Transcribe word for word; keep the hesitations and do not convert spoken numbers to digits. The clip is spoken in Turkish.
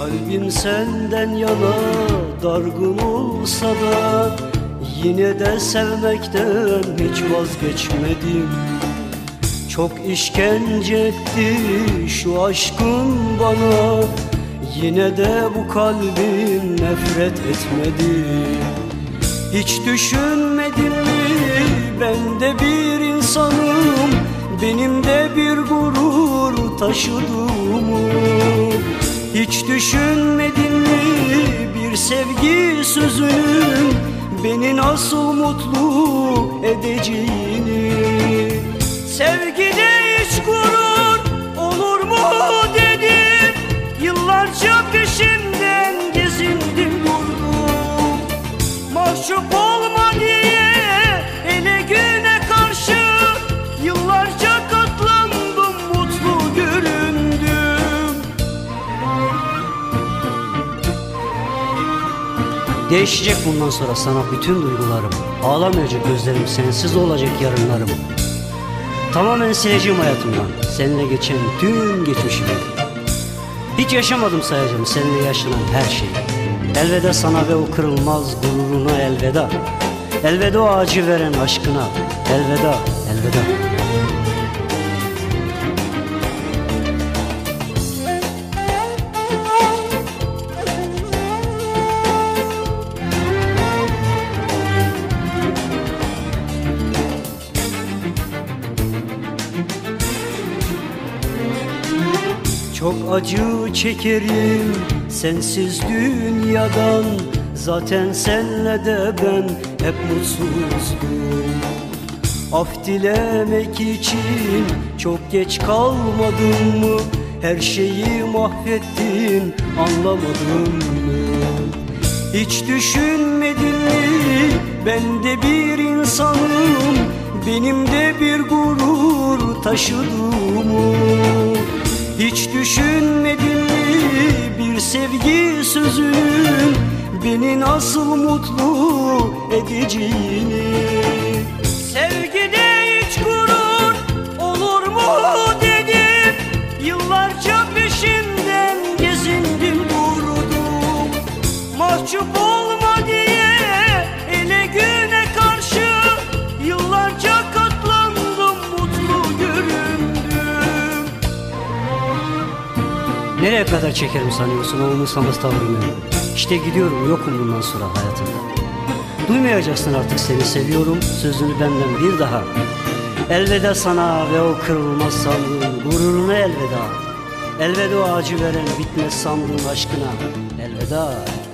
Kalbim senden yana dargın olsa da yine de sevmekten hiç vazgeçmedim. Çok işkence etti şu aşkın bana, yine de bu kalbim nefret etmedi. Hiç düşünmedin mi ben de bir insanım, benim de bir gurur taşıdığımı? Hiç düşünmedin mi bir sevgi sözünün beni nasıl mutlu edeceğini? Sevgide hiç gurur olur mu dedim, yıllarca peşimden gezindim durdum. Mahcup olma diye ele güne karşı yıllarca katlandım, mutlu göründüm. Değişecek bundan sonra sana bütün duygularım, ağlamayacak gözlerim, sensiz olacak yarınlarım. Tamamen sileceğim hayatımdan seninle geçen tüm geçmişimi. Hiç yaşamadım sayacağım seninle yaşanan her şeyi. Elveda sana ve o kırılmaz gururuna elveda. Elveda o acı veren aşkına elveda, elveda. Çok acı çekerim sensiz dünyadan, zaten senle de ben hep mutsuzdum. Af dilemek için çok geç kalmadın mı? Her şeyi mahvettin, anlamadın mı? Hiç düşünmedin mi ben de bir insanım, benim de bir gurur taşıdığımı? Hiç düşünmedin mi bir sevgi sözünün beni nasıl mutlu edeceğini? Sevgide hiç gurur olur mu dedim, yıllarca peşinden gezindim durdum. Mahcup olma diye ele güne karşı yıllarca katlandım, mutlu göründüm. Nereye kadar çekerim sanıyorsun o umursamaz tavrını? İşte gidiyorum, yokum bundan sonra hayatımda. Duymayacaksın artık seni seviyorum sözünü benden bir daha. Elveda sana ve o kırılmaz sandığın gururuna elveda. Elveda o acı veren bitmez sandığın aşkına elveda.